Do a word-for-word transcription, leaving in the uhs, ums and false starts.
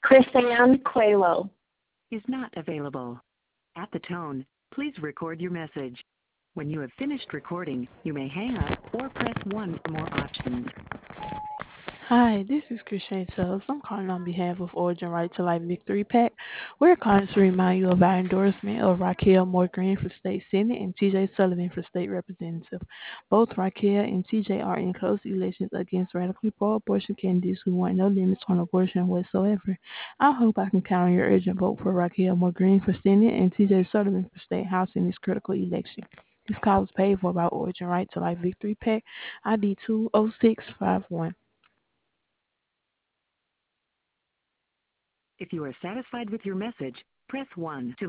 Chrisanne Coelho is not available. At the tone, please record your message. When you have finished recording, you may hang up or press one for more options. Hi, this is Christian Tubbs. I'm calling on behalf of Origin Right to Life Victory PAC. We're calling to remind you of our endorsement of Raquel Moore Green for State Senate and T J Sullivan for State Representative. Both Raquel and T J are in close elections against radically pro-abortion candidates who want no limits on abortion whatsoever. I hope I can count on your urgent vote for Raquel Moore Green for Senate and T J Sullivan for State House in this critical election. This call is paid for by Origin Right to Life Victory PAC, I D two oh six five one. If you are satisfied with your message, press one to